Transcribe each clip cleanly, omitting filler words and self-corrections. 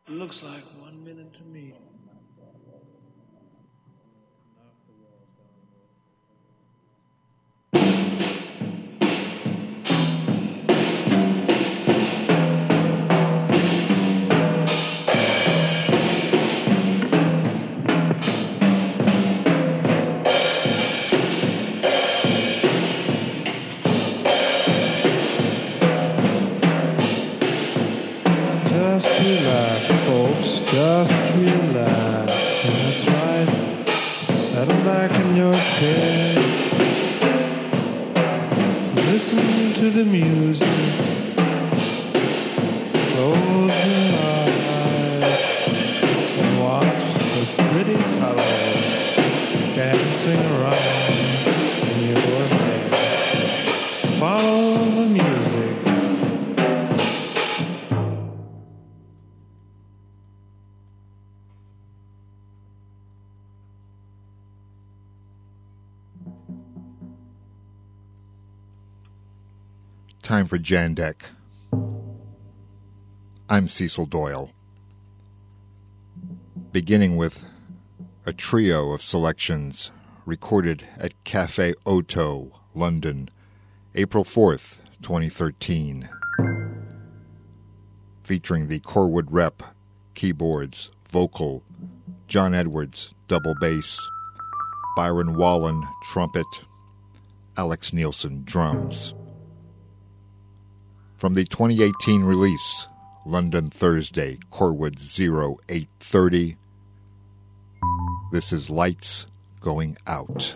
Looks like 1 minute to me. Just relax, folks, just relax. That's right. Settle back in your chair. Listen to the music. Close your eyes and watch the pretty colors dancing around in your head. Follow the music. Time for Jandek. I'm Cecil Doyle. Beginning with a trio of selections recorded at Cafe Oto, London, April 4th, 2013. Featuring the Corwood Rep, keyboards, vocal, John Edwards, double bass, Byron Wallen, trumpet, Alex Nielsen, drums. From the 2018 release, London Thursday, Corwood 0830, this is Lights Going Out.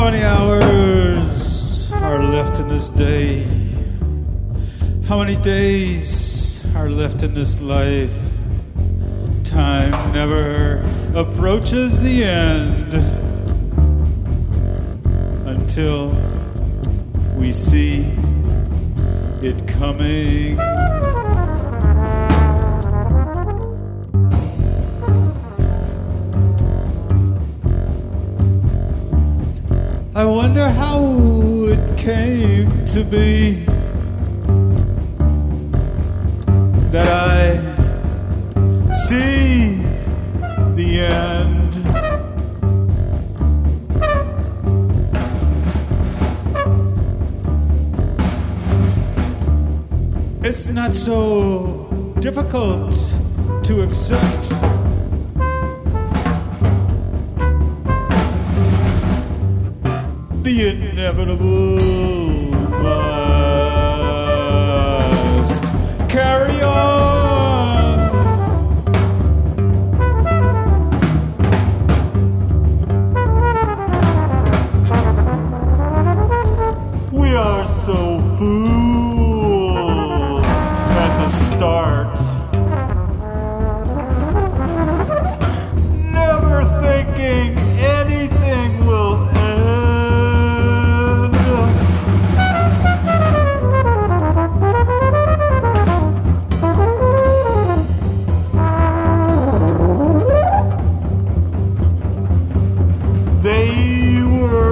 many hours are left in this day? How many days are left in this life? Time never approaches the end until we see it coming. I wonder how it came to be that I see the end. It's not so difficult to accept. The inevitable must carry on. We are so fooled at the start, never thinking anything will end. They were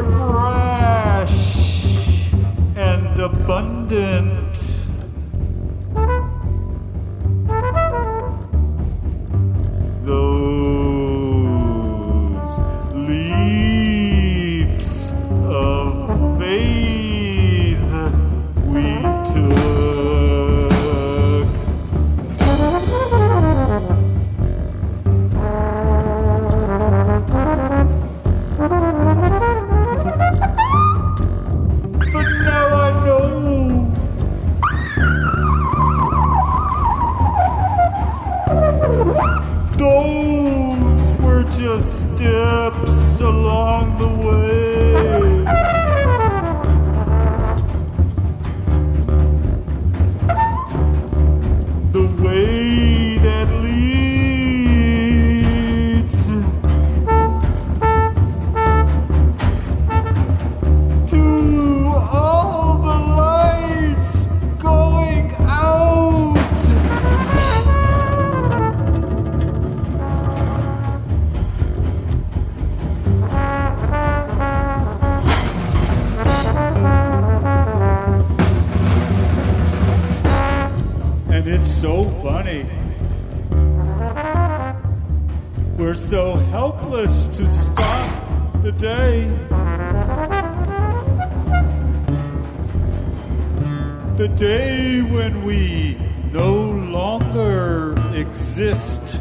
brash and abundant. Those leaps of faith we took. But now I know those were just steps along the way. The way that leads to all the lights going out. And it's so funny. We're so helpless to stop the day. The day when we no longer exist.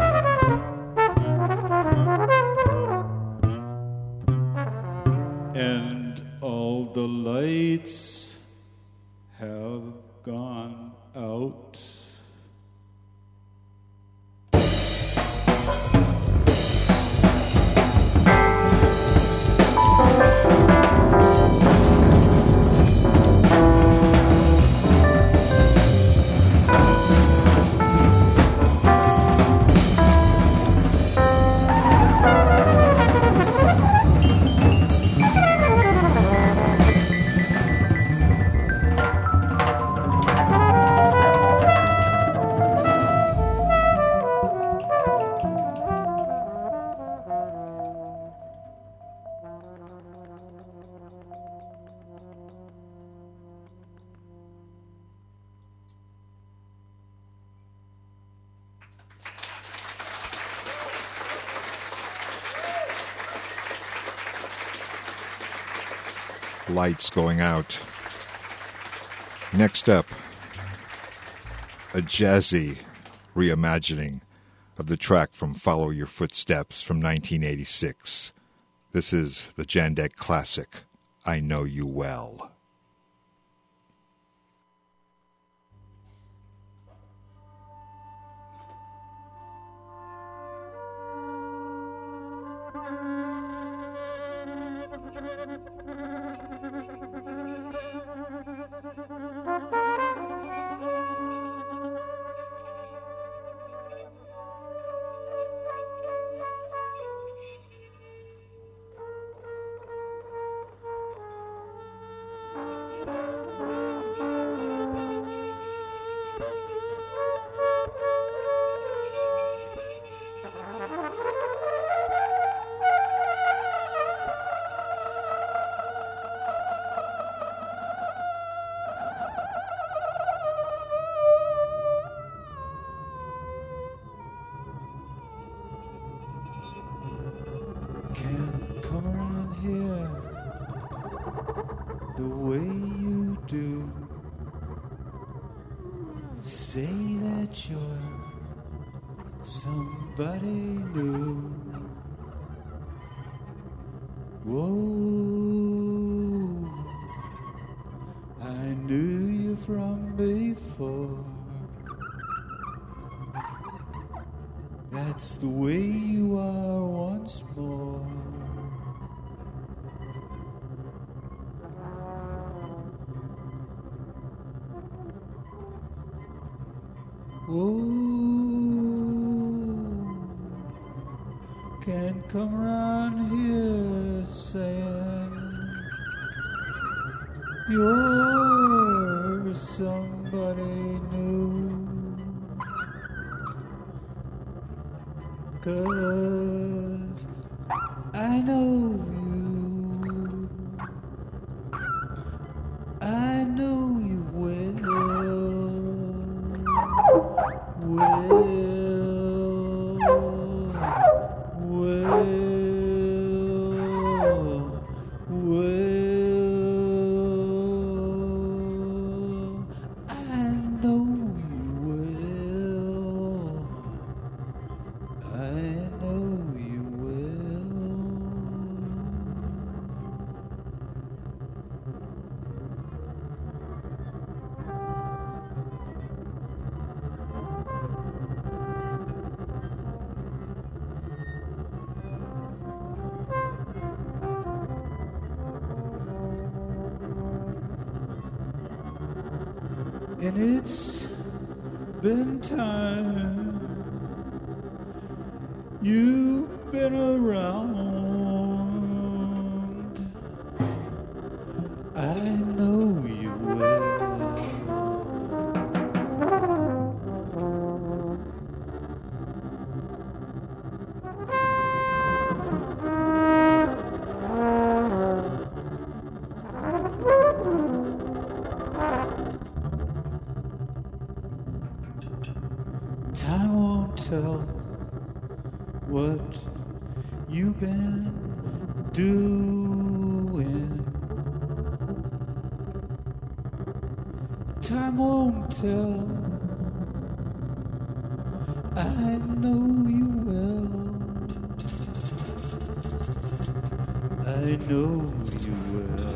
And all the lights have gone out. Lights going out. Next up, a jazzy reimagining of the track from Follow Your Footsteps from 1986. This is the Jandek classic, I Know You Well. here the way you do. Say that you're somebody new. Whoa, I knew you from before. That's the way you are once more. Oh, can't come around here saying you're somebody new. 'Cause I know you, I know you and it's been time you've been around. I know you will. Time won't tell what you've been doing. Time won't tell. I know you will. I know you will.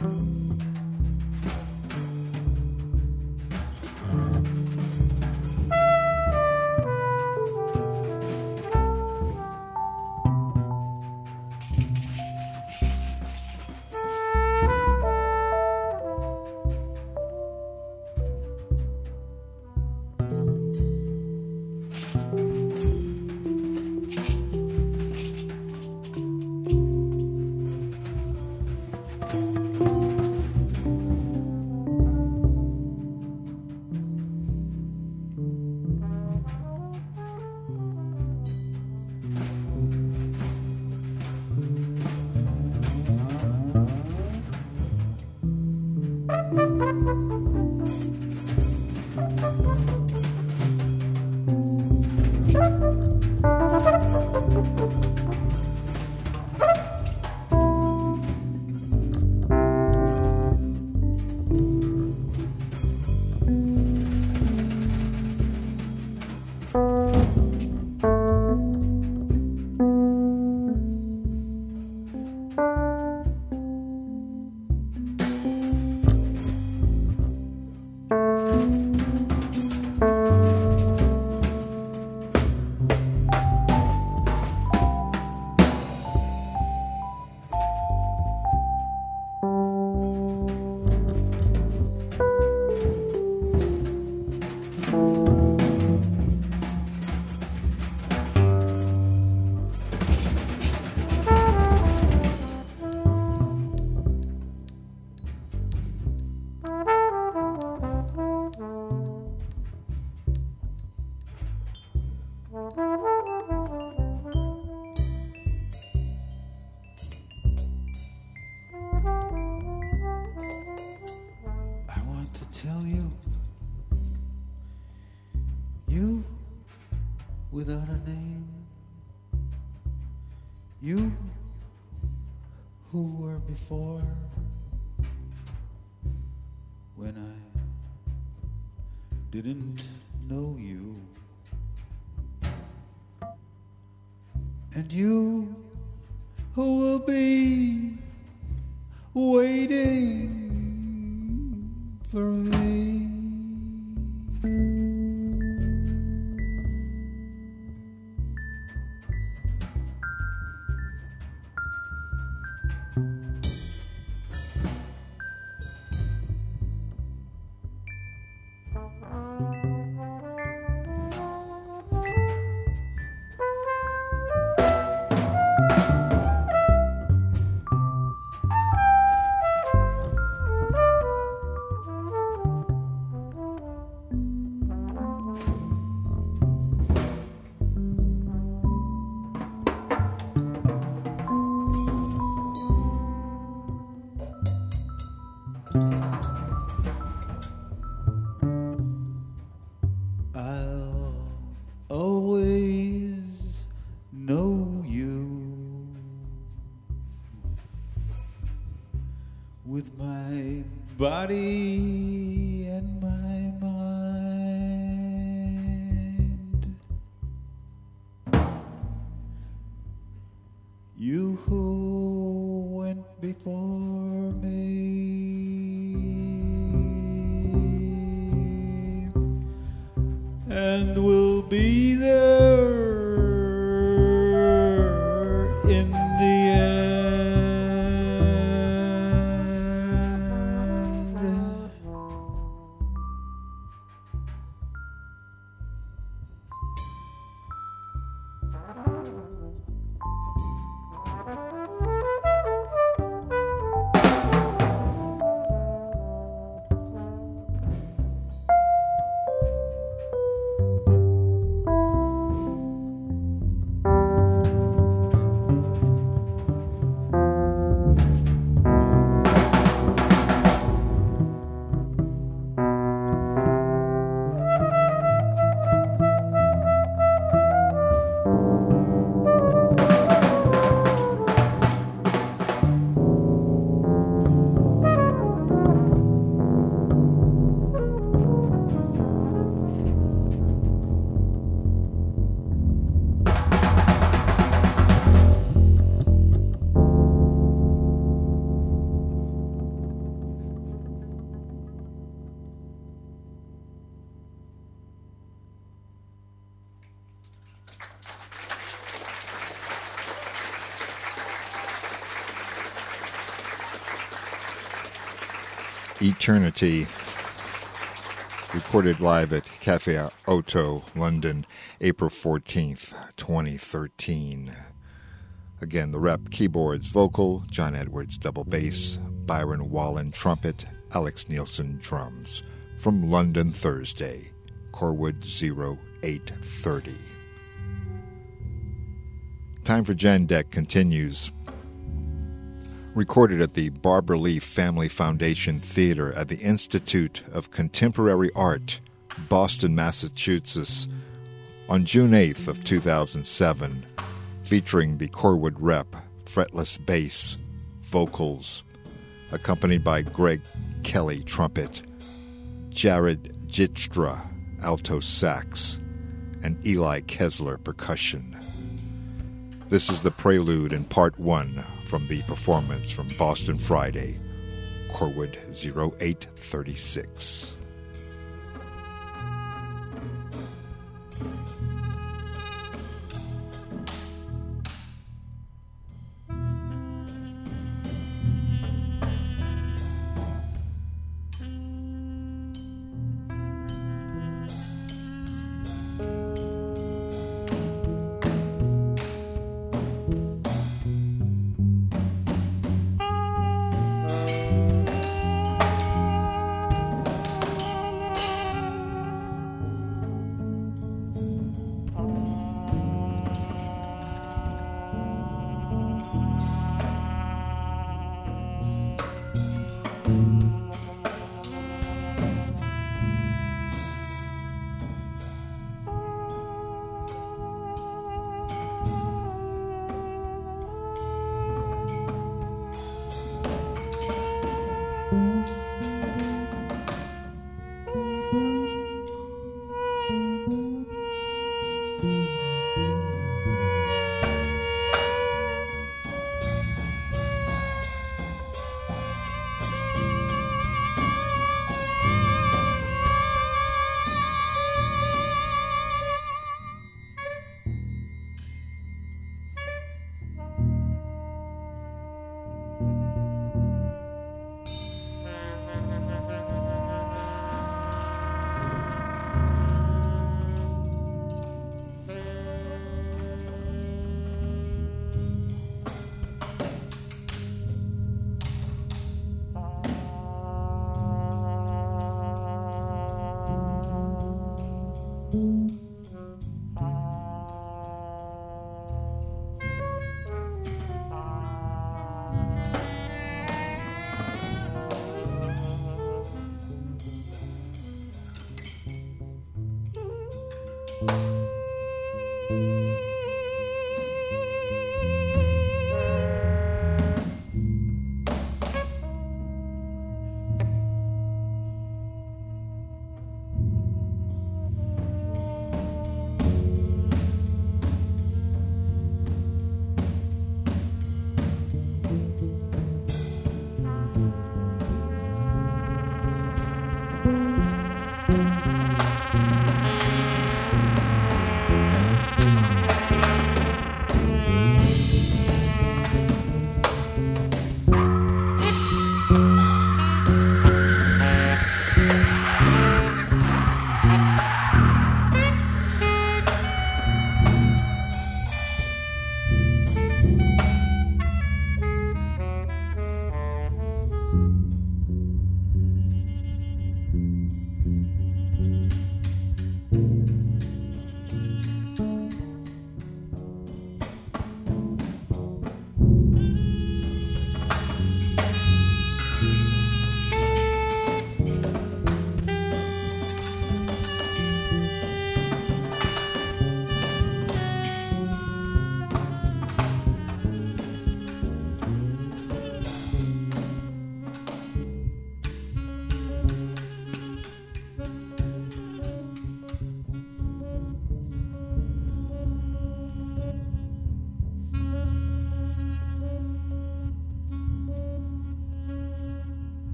Without a name, you who were before, when I didn't know you, and you who will be waiting for me. I'll always know you with my body and my mind. You who went before me, and will be there in the end. Eternity, recorded live at Cafe Otto, London, April 14th, 2013. Again, the rep: keyboards, vocal, John Edwards, double bass, Byron Wallen, trumpet, Alex Nielsen, drums. From London, Thursday, Corwood 0830. Time for Jandek continues. Recorded at the Barbara Lee Family Foundation Theater at the Institute of Contemporary Art, Boston, Massachusetts, on June 8th of 2007, featuring the Corwood rep, fretless bass, vocals, accompanied by Greg Kelly, trumpet, Jared Jitstra, alto sax, and Eli Kessler, percussion. This is the prelude in part 1 from the performance from Boston Friday, Corwood 0836.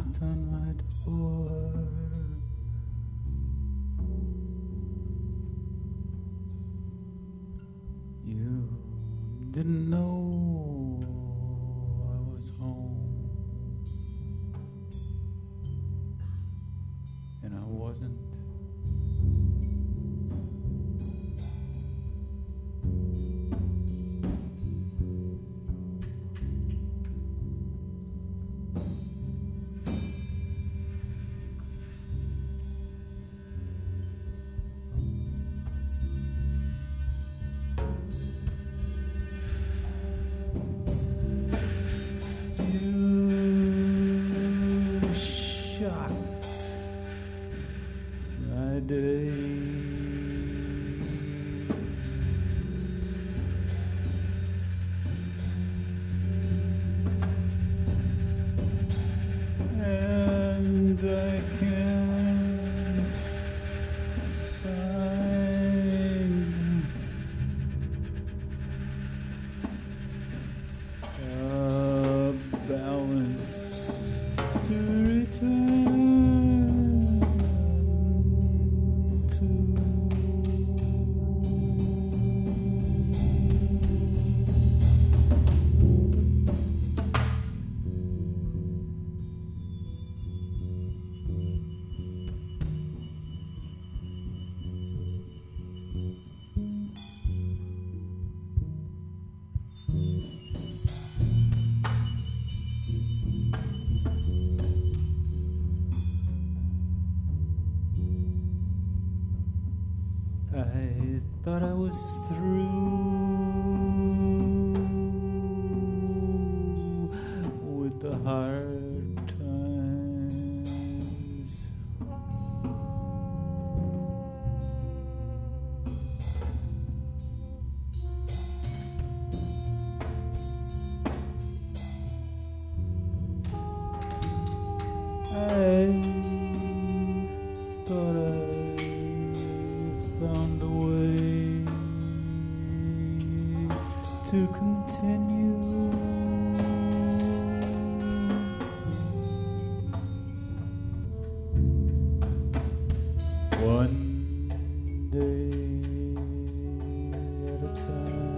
knocked on my door. You didn't know I was home, and I wasn't. I thought I was through with the hard times. I thought I found a way to continue. One day at a time.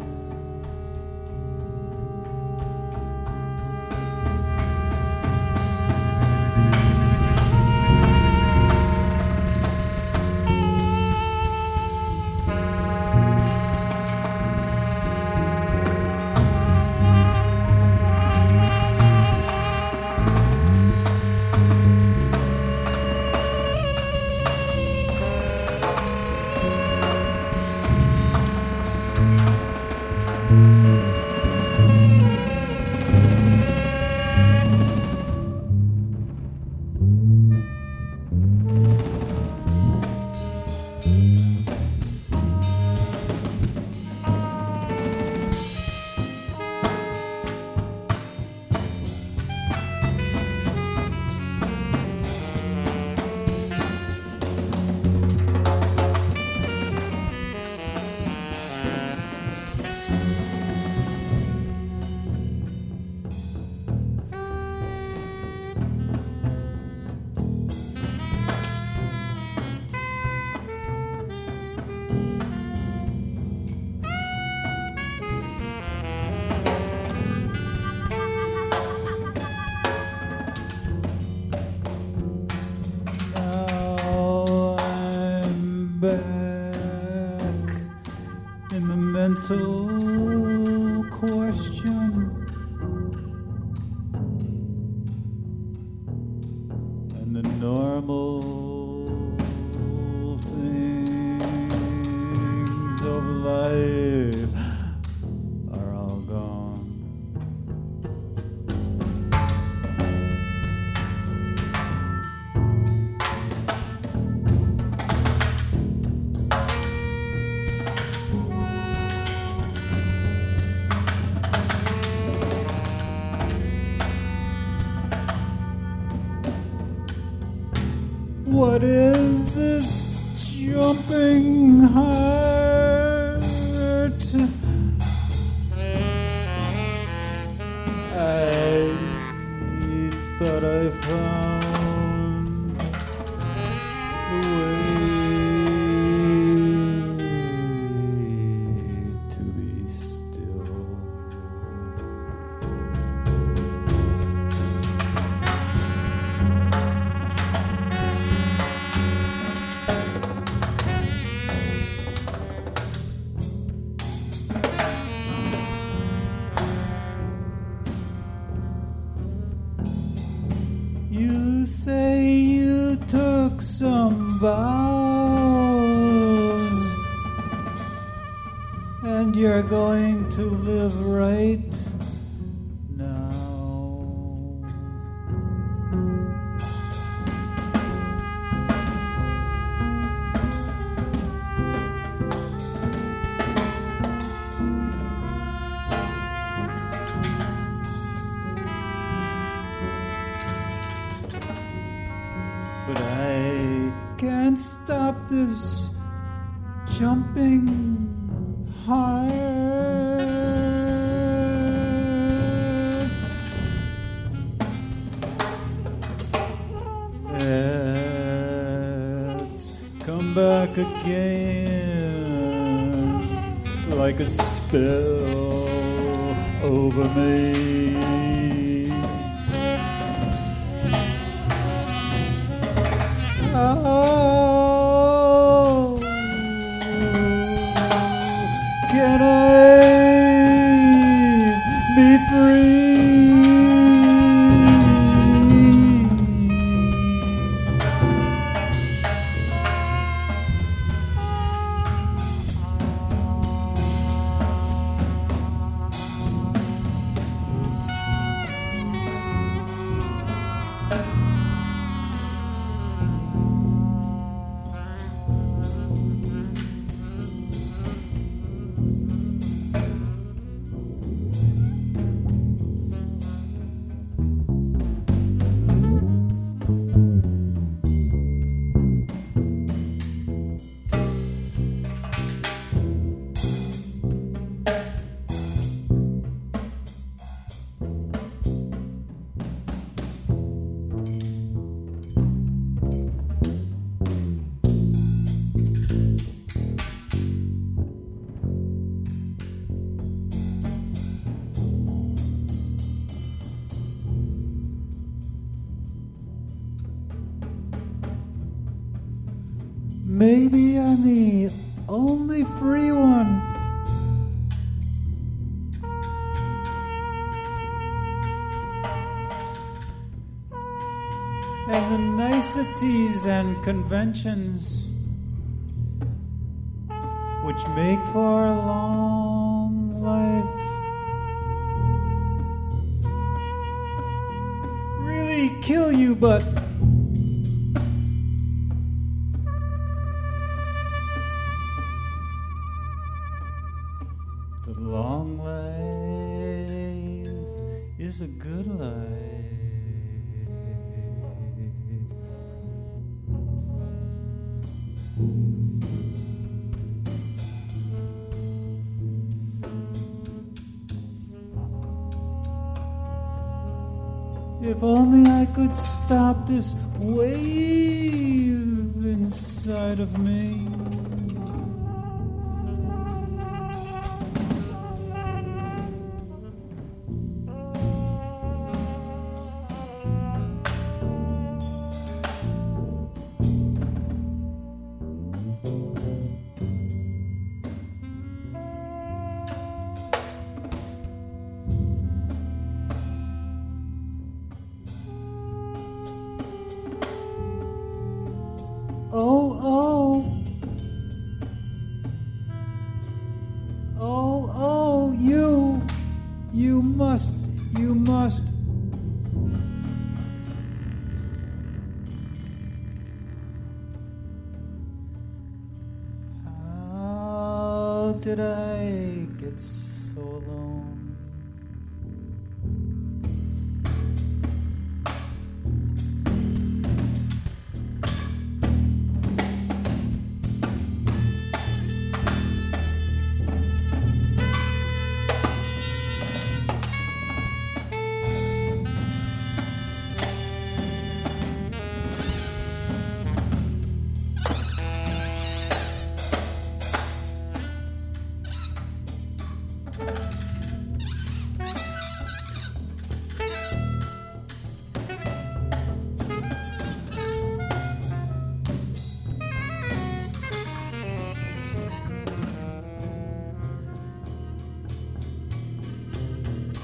Back in the mental question and the normal things of life are all gone. What is this jumping heart? I thought I found the way to be still. You say you took some vows and you're going to live right now. But I can't stop this jumping heart. It's come back again like a spell over me. Oh, can I be free? Maybe I'm the only free one. And the niceties and conventions which make for a long life really kill you, but the long life is a good life. If only I could stop this wave inside of me. You must. How did I get so alone?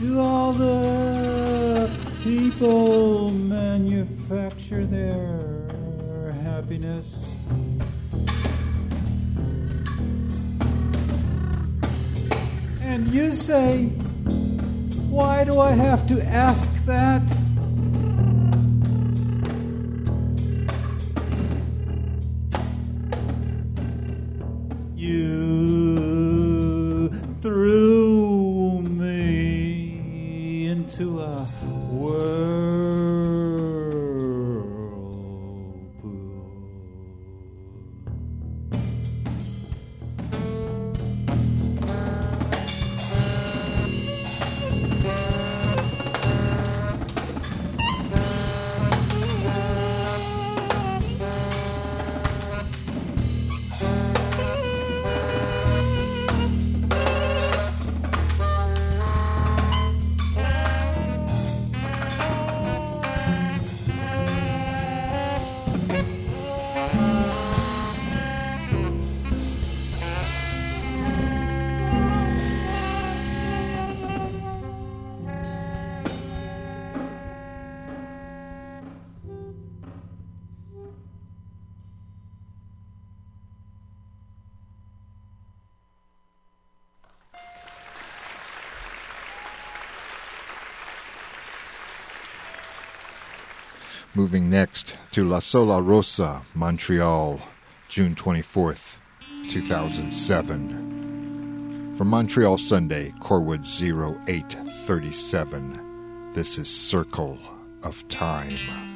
Do all the people manufacture their happiness? And you say, why do I have to ask that? You threw me into a whirlpool. Moving next to La Sola Rosa, Montreal, June 24th, 2007. From Montreal Sunday, Corwood 0837. This is Circle of Time.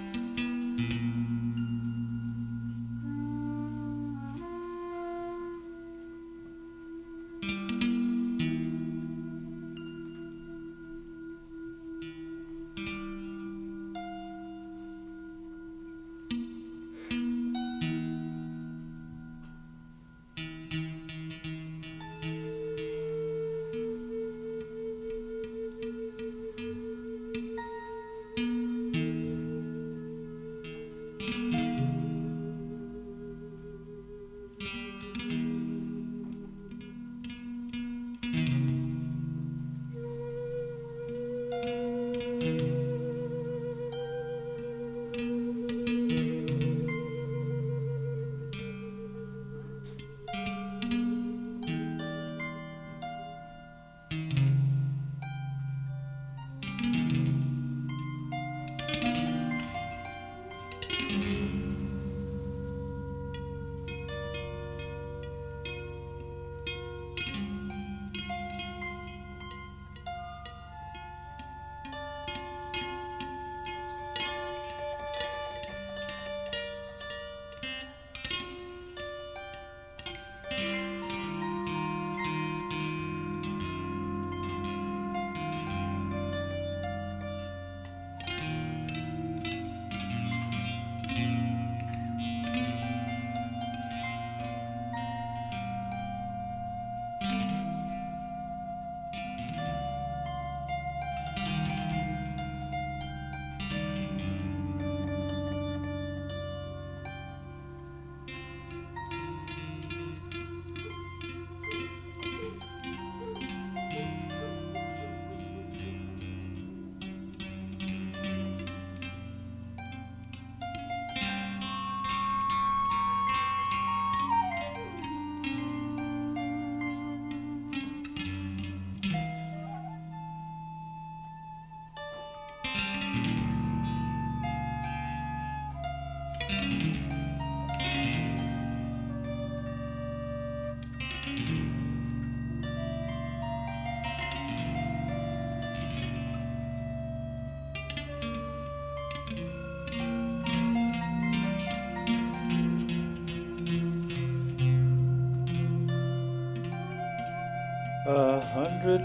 $100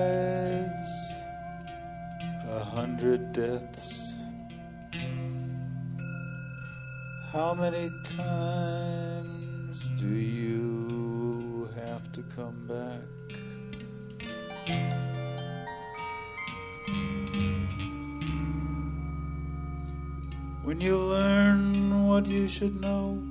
lives, 100 deaths. How many times do you have to come back? When you learn what you should know,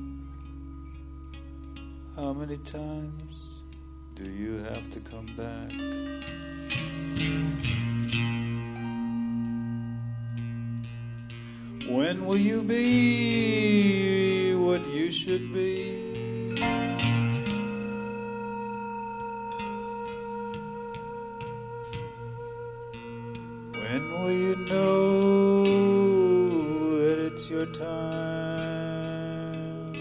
how many times do you have to come back? When will you be what you should be? When will you know that it's your time?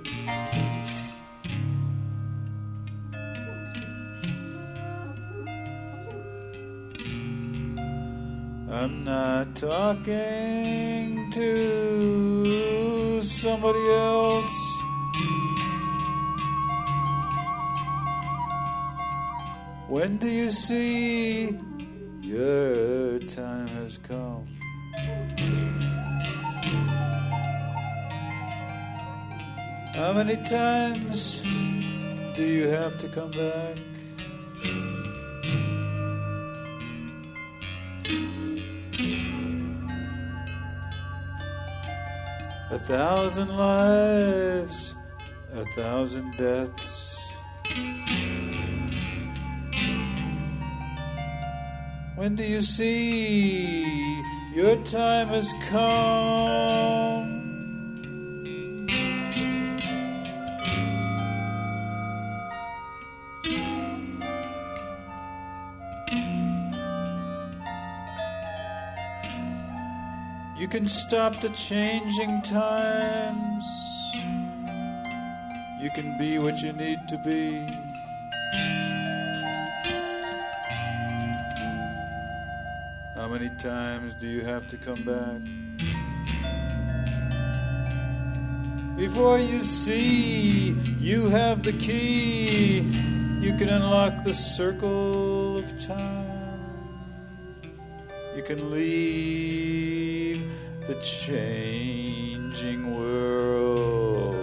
I'm not talking to somebody else. When do you see your time has come? How many times do you have to come back? A 1,000 lives, 1,000 deaths. When do you see your time has come? You can stop the changing times. You can be what you need to be. How many times do you have to come back before you see you have the key? You can unlock the circle of time. You can leave the changing world.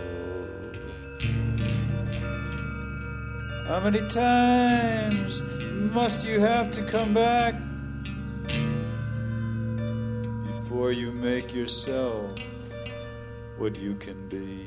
How many times must you have to come back before you make yourself what you can be?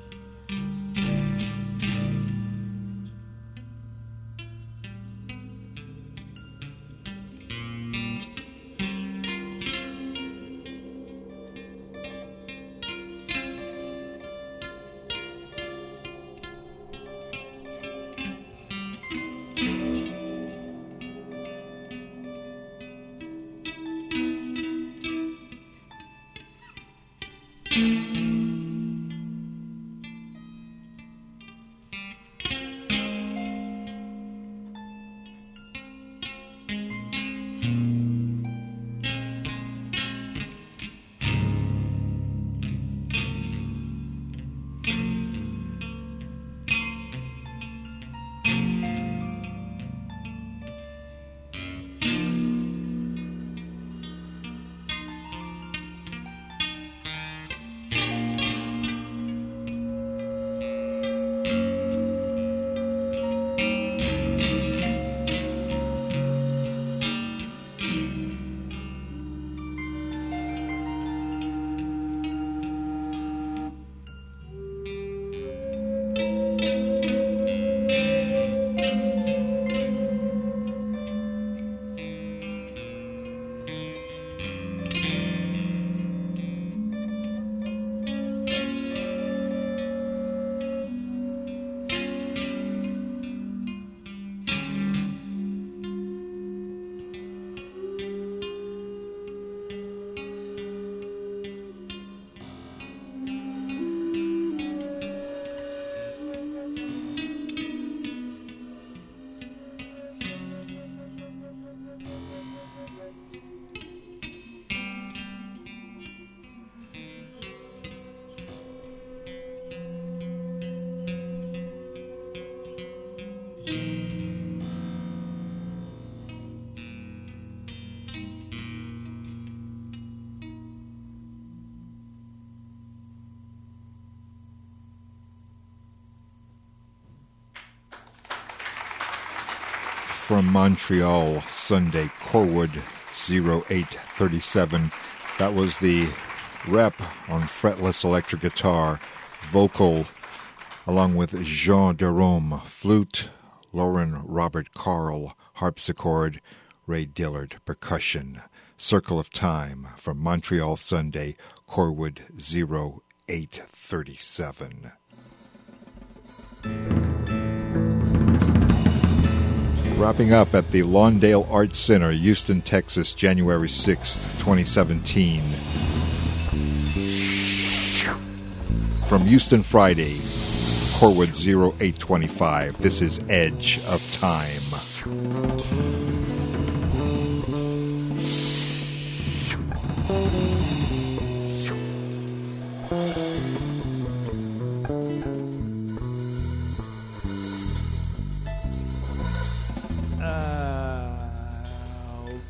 From Montreal, Sunday, Corwood 0837. That was the rep on fretless electric guitar, vocal, along with Jean Derome, flute, Lauren Robert Carl, harpsichord, Ray Dillard, percussion. Circle of Time from Montreal Sunday, Corwood 0837. Wrapping up at the Lawndale Arts Center, Houston, Texas, January 6th, 2017. From Houston Friday, Corwood 0825. This is Edge of Time. I'll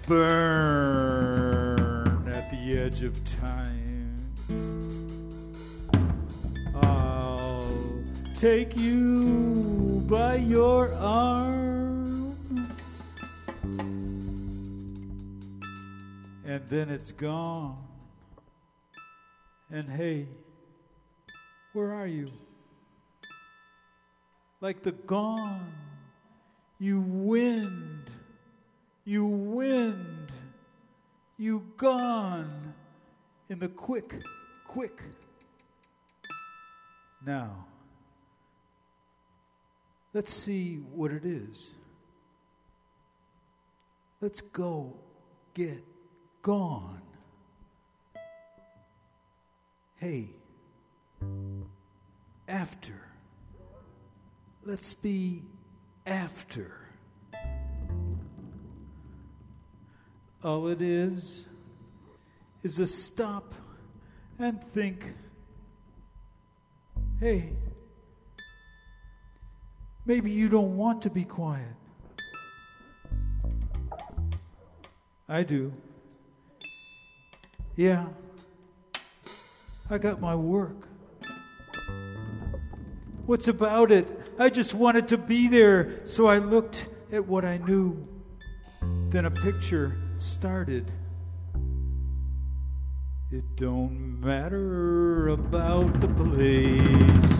burn at the edge of time. I'll take you by your arm, and then it's gone. And hey, where are you? Like the gone, you wind, you gone in the quick. Now, let's see what it is. Let's go get gone. Hey, after. Let's be after. All it is a stop and think, hey, maybe you don't want to be quiet. I do. Yeah, I got my work. What's about it? I just wanted to be there, so I looked at what I knew. Then a picture started. It don't matter about the place.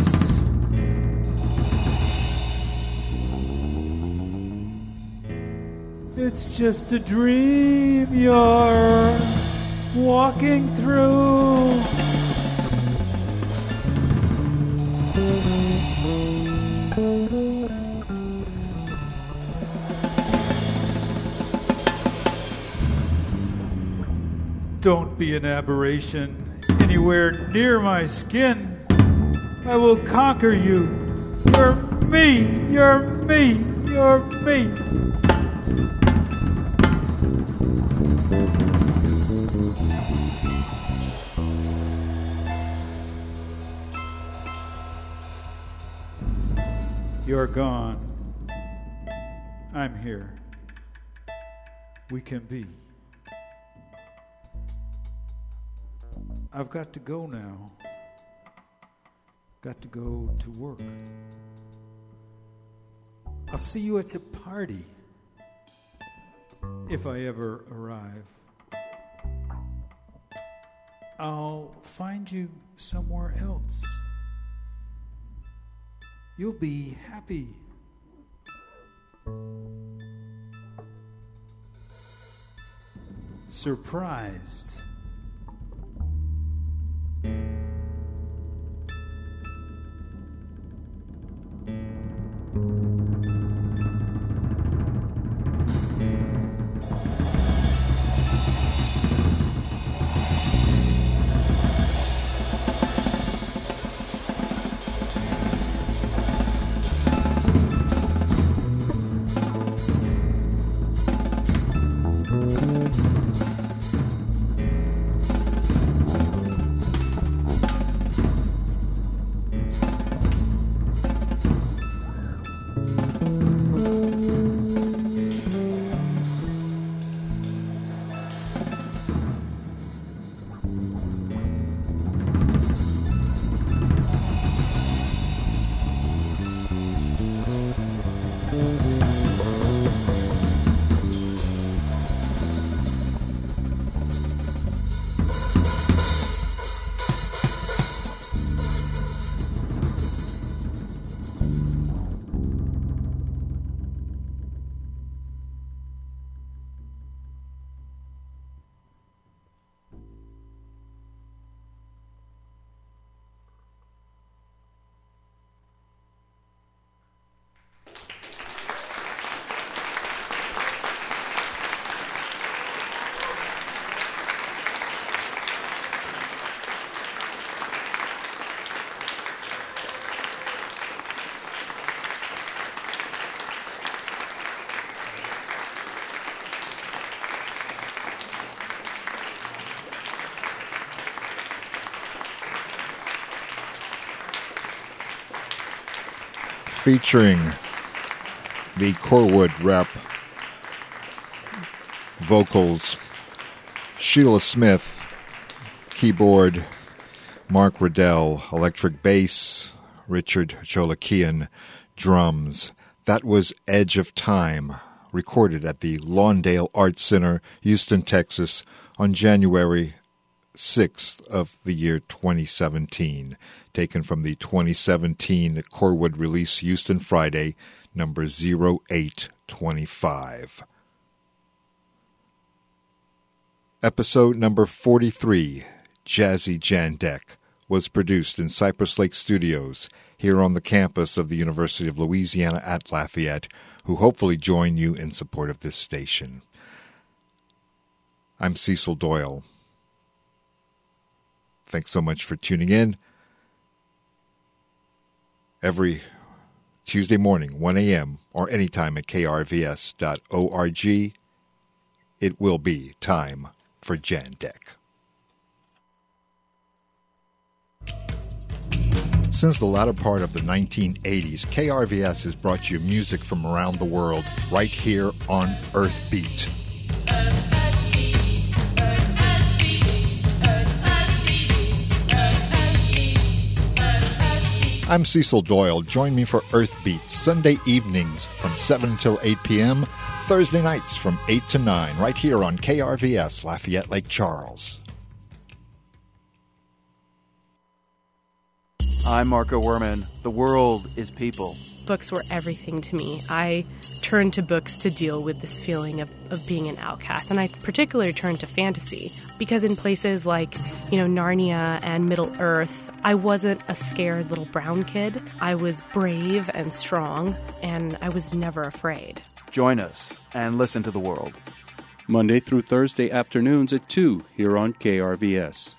It's just a dream you're walking through. Don't be an aberration anywhere near my skin. I will conquer you. You're me, you're me, you're me. You're gone. I'm here. We can be. I've got to go now. Got to go to work. I'll see you at the party if I ever arrive. I'll find you somewhere else. You'll be happy. Surprised. featuring the Corwood rep vocals, Sheila Smith, keyboard, Mark Riddell, electric bass, Richard Jolakian, drums. That was Edge of Time, recorded at the Lawndale Arts Center, Houston, Texas, on January 6th of the year 2017, taken from the 2017 Corwood release Houston Friday, number 0825. Episode number 43, Jazzy Jandek, was produced in Cypress Lake Studios, here on the campus of the University of Louisiana at Lafayette, who hopefully join you in support of this station. I'm Cecil Doyle. Thanks so much for tuning in. Every Tuesday morning, 1 a.m., or anytime at krvs.org, it will be time for Jandek. Since the latter part of the 1980s, KRVS has brought you music from around the world right here on Earthbeat. I'm Cecil Doyle. Join me for Earthbeat Sunday evenings from 7 till 8 p.m., Thursday nights from 8 to 9, right here on KRVS, Lafayette Lake Charles. I'm Marco Werman. The world is people. Books were everything to me. I turned to books to deal with this feeling of being an outcast. And I particularly turned to fantasy because in places like, Narnia and Middle-earth, I wasn't a scared little brown kid. I was brave and strong, and I was never afraid. Join us and listen to the world. Monday through Thursday afternoons at 2 here on KRVS.